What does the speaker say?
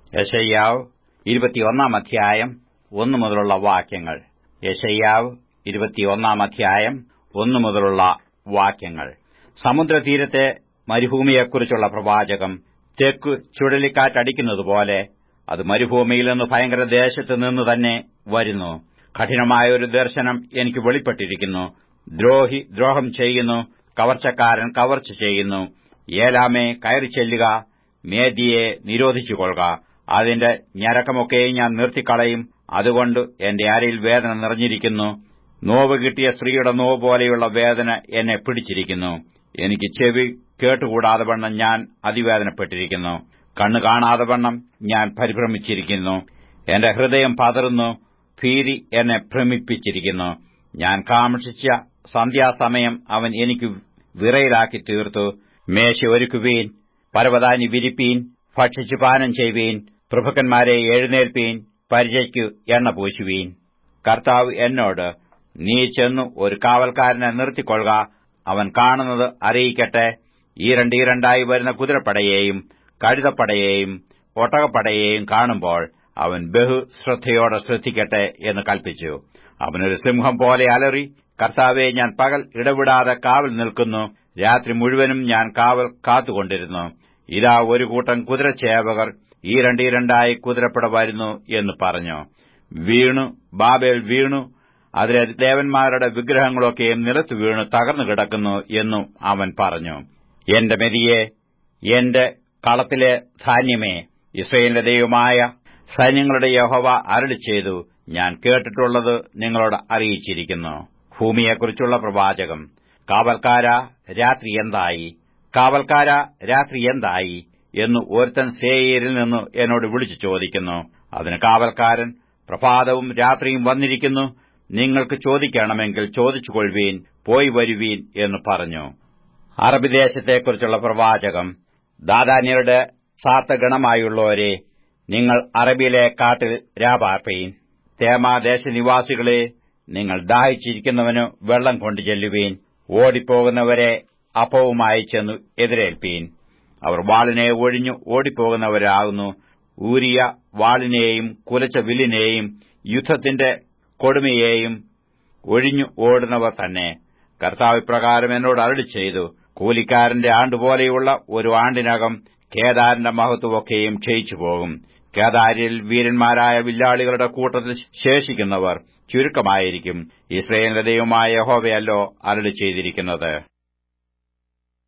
യെശയ്യാവ് 21 അധ്യായം 1 മുതലുള്ള വാക്യങ്ങൾ. യെശയ്യാവ് 21 അധ്യായം 1 മുതലുള്ള വാക്യങ്ങൾ. സമുദ്രതീരത്തെ മരുഭൂമിയെക്കുറിച്ചുള്ള പ്രവാചകം. തെക്കു ചുഴലിക്കാറ്റടിക്കുന്നതുപോലെ അത് മരുഭൂമിയിൽ നിന്ന് ഭയങ്കര ദേശത്തു നിന്ന് തന്നെ വരുന്നു. കഠിനമായ ഒരു ദർശനം എനിക്ക് വെളിപ്പെട്ടിരിക്കുന്നു. ദ്രോഹി ദ്രോഹം ചെയ്യുന്നു, കവർച്ചക്കാരൻ കവർച്ച ചെയ്യുന്നു. ഏലാമേ, കയറിച്ചെല്ലുക, മേദ്യയെ നിരോധിച്ചുകൊള്ളുക. അതിന്റെ ഞരക്കമൊക്കെയും ഞാൻ നിർത്തിക്കളയും. അതുകൊണ്ട് എന്റെ അരയിൽ വേദന നിറഞ്ഞിരിക്കുന്നു. നോവ് കിട്ടിയ സ്ത്രീയുടെ നോവ് പോലെയുള്ള വേദന എന്നെ പിടിച്ചിരിക്കുന്നു. എനിക്ക് ചെവി കേട്ടുകൂടാതെ വണ്ണം ഞാൻ അതിവേദനപ്പെട്ടിരിക്കുന്നു. കണ്ണു കാണാതെ വണ്ണം ഞാൻ പരിഭ്രമിച്ചിരിക്കുന്നു. എന്റെ ഹൃദയം പതറുന്നു, ഭീതി എന്നെ ഭ്രമിപ്പിച്ചിരിക്കുന്നു. ഞാൻ കാക്ഷിച്ച സന്ധ്യാസമയം അവൻ എനിക്ക് വിറയിലാക്കി തീർത്തു. മേശ ഒരുക്കുവീൻ, പരവതാനി വിരിപ്പീൻ, ഭക്ഷിച്ചു പാനം ചെയ്യുവീൻ. പ്രഭുക്കന്മാരെ എഴുന്നേൽപ്പീൻ, പരിചയ്ക്കു എണ്ണ പൂശുവീൻ. കർത്താവ് എന്നോട്, നീ ചെന്നു ഒരു കാവൽക്കാരനെ നിർത്തിക്കൊള്ളുക, അവൻ കാണുന്നത് അറിയിക്കട്ടെ. ഈരണ്ടീരണ്ടായി വരുന്ന കുതിരപ്പടയെയും കഴുതപ്പടയെയും ഒട്ടകപ്പടയെയും കാണുമ്പോൾ അവൻ ബഹുശ്രദ്ധയോടെ ശ്രദ്ധിക്കട്ടെ എന്ന് കൽപ്പിച്ചു. അവനൊരു സിംഹം പോലെ അലറി, കർത്താവേ, ഞാൻ പകൽ ഇടവിടാതെ കാവൽ നിൽക്കുന്നു, രാത്രി മുഴുവനും ഞാൻ കാവൽ കാത്തുകൊണ്ടിരുന്നു. ഇതാ ഒരു കൂട്ടം കുതിരച്ചേവകർ ഈരണ്ടീരണ്ടായി കുതിരപ്പട വരുന്നു എന്ന് പറഞ്ഞു. വീണു, ബാബേൽ വീണു, അതിലെ ദേവന്മാരുടെ വിഗ്രഹങ്ങളൊക്കെയും നിലത്തു വീണു തകർന്നു കിടക്കുന്നു എന്നും അവൻ പറഞ്ഞു. എന്റെ മെതിയെ, എന്റെ കളത്തിലെ ധാന്യമേ, യിസ്രായേലിന്റെ ദൈവമായ സൈന്യങ്ങളുടെ യഹോവ അരുളിച്ചെയ്തു, ഞാൻ കേട്ടിട്ടുള്ളത് നിങ്ങളോട് അറിയിച്ചിരിക്കുന്നു. ഭൂമിയെക്കുറിച്ചുള്ള പ്രവാചകം. കാവൽക്കാരാ, രാത്രി എന്തായി? കാവൽക്കാരാ, രാത്രി എന്തായി എന്ന് ഒരുത്തൻ സേയീരിൽ നിന്ന് എന്നോട് വിളിച്ചു ചോദിക്കുന്നു. അതിന് കാവൽക്കാരൻ, പ്രഭാതവും രാത്രിയും വന്നിരിക്കുന്നു. നിങ്ങൾക്ക് ചോദിക്കണമെങ്കിൽ ചോദിച്ചുകൊള്ളുവീൻ, പോയി വരുവീൻ എന്ന് പറഞ്ഞു. അറബിദേശത്തെക്കുറിച്ചുള്ള പ്രവാചകം. ദാദാന്യരുടെ സാത്തഗണമായുള്ളവരെ, നിങ്ങൾ അറബിയിലെ കാട്ടിൽ രാപാർപ്പീൻ. തേമാദേശനിവാസികളെ, നിങ്ങൾ ദാഹിച്ചിരിക്കുന്നവന് വെള്ളം കൊണ്ടു ചെല്ലുവീൻ. ഓടിപ്പോകുന്നവരെ അപ്പവുമായി ചെന്നു എതിരേൽപ്പീൻ. അവർ വാളിനെ ഒഴിഞ്ഞു ഓടിപ്പോകുന്നവരാകുന്നു. ഊരിയ വാളിനെയും കുലച്ച വില്ലിനെയും യുദ്ധത്തിന്റെ കൊടുമയെയും ഒഴിഞ്ഞു ഓടുന്നവർ തന്നെ. കർത്താവ് ഇപ്രകാരം എന്നോട് അരുളിച്ചെയ്തു, കൂലിക്കാരന്റെ ആണ്ടുപോലെയുള്ള ഒരു ആണ്ടിനകം കേദാരിന്റെ മഹത്വമൊക്കെയും ക്ഷയിച്ചുപോകും. കേദാരിൽ വീരന്മാരായ വില്ലാളികളുടെ കൂട്ടത്തിൽ ശേഷിക്കുന്നവർ ചുരുക്കമായിരിക്കും. യിസ്രായേലിന്റെ ദൈവമായ യഹോവയല്ലോ അരുളിച്ചെയ്തിരിക്കുന്നത്.